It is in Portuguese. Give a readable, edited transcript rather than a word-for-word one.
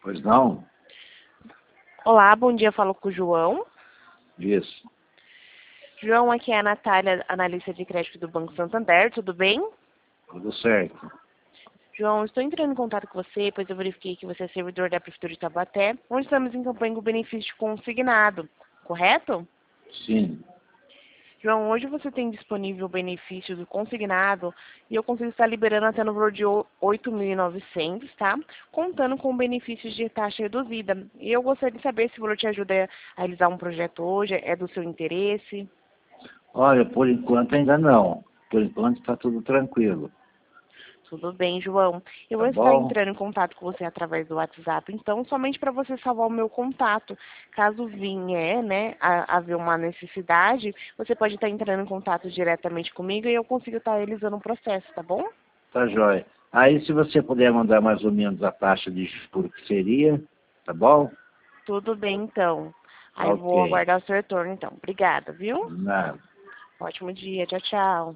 Pois não? Olá, bom dia, falo com o João. Isso. João, aqui é a Natália, analista de crédito do Banco Santander, tudo bem? Tudo certo. João, estou entrando em contato com você, pois eu verifiquei que você é servidor da Prefeitura de Taubaté, onde estamos em campanha com benefício consignado, correto? Sim. João, hoje você tem disponível o benefício do consignado e eu consigo estar liberando até no valor de 8.900, tá? Contando com benefícios de taxa reduzida. E eu gostaria de saber se o valor te ajuda a realizar um projeto hoje, é do seu interesse. Olha, por enquanto ainda não. Por enquanto está tudo tranquilo. Tudo bem, João. Eu Tá vou estar bom? entrando em contato com você através do WhatsApp, então, somente para você salvar o meu contato. Caso vier, né, a haver uma necessidade, você pode estar entrando em contato diretamente comigo e eu consigo estar realizando o processo, tá bom? Tá jóia. Aí se você puder mandar mais ou menos a taxa de juros que seria, tá bom? Tudo bem, então. Aí eu Ok. vou aguardar o seu retorno, então. Obrigada, viu? Nada. Ótimo dia. Tchau, tchau.